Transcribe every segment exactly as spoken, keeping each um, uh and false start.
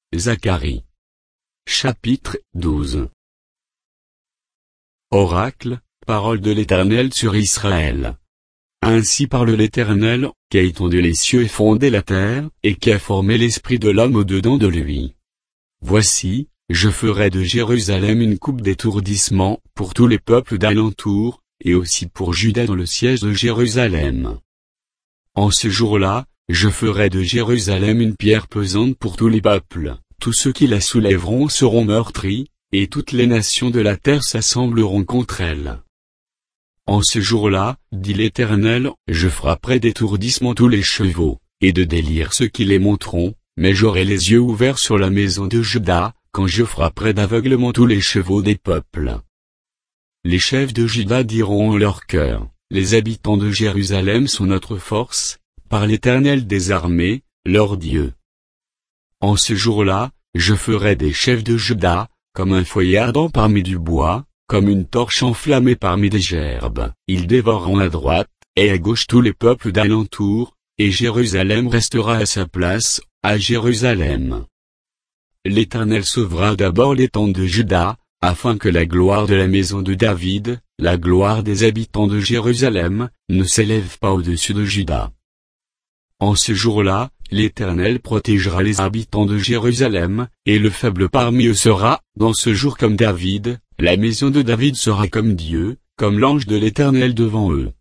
Zacharie. Chapitre douze. Oracle, parole de l'Éternel sur Israël. Ainsi parle l'Éternel, qui a étendu les cieux et fondé la terre, et qui a formé l'esprit de l'homme au-dedans de lui. Voici, je ferai de Jérusalem une coupe d'étourdissement, pour tous les peuples d'alentour, et aussi pour Juda dans le siège de Jérusalem. En ce jour-là, je ferai de Jérusalem une pierre pesante pour tous les peuples, tous ceux qui la soulèveront seront meurtris, et toutes les nations de la terre s'assembleront contre elle. En ce jour-là, dit l'Éternel, je frapperai d'étourdissement tous les chevaux, et de délire ceux qui les monteront, mais j'aurai les yeux ouverts sur la maison de Juda, quand je frapperai d'aveuglement tous les chevaux des peuples. Les chefs de Juda diront en leur cœur, les habitants de Jérusalem sont notre force, par l'Éternel des armées, leur Dieu. En ce jour-là, je ferai des chefs de Juda, comme un foyer ardent parmi du bois, comme une torche enflammée parmi des gerbes. Ils dévoreront à droite, et à gauche tous les peuples d'alentour, et Jérusalem restera à sa place, à Jérusalem. L'Éternel sauvera d'abord les tentes de Juda, afin que la gloire de la maison de David, la gloire des habitants de Jérusalem, ne s'élève pas au-dessus de Juda. En ce jour-là, l'Éternel protégera les habitants de Jérusalem, et le faible parmi eux sera, dans ce jour comme David, la maison de David sera comme Dieu, comme l'ange de l'Éternel devant eux.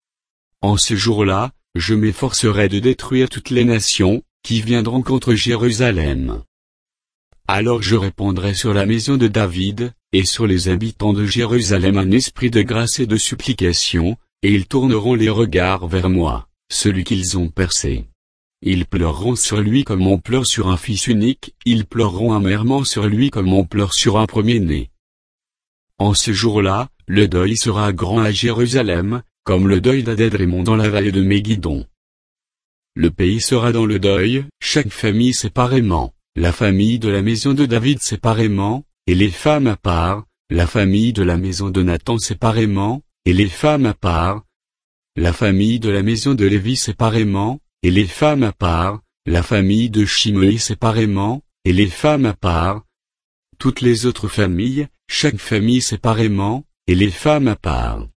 En ce jour-là, je m'efforcerai de détruire toutes les nations, qui viendront contre Jérusalem. Alors je répandrai sur la maison de David, et sur les habitants de Jérusalem un esprit de grâce et de supplication, et ils tourneront les regards vers moi, celui qu'ils ont percé. Ils pleureront sur lui comme on pleure sur un fils unique, ils pleureront amèrement sur lui comme on pleure sur un premier-né. En ce jour-là, le deuil sera grand à Jérusalem, comme le deuil d'Adédrémon dans la vallée de Méguidon. Le pays sera dans le deuil, chaque famille séparément, la famille de la maison de David séparément, et les femmes à part, la famille de la maison de Nathan séparément, et les femmes à part, la famille de la maison de Lévi séparément, et les femmes à part, la famille de Shimei séparément, et les femmes à part, toutes les autres familles, chaque famille séparément, et les femmes à part.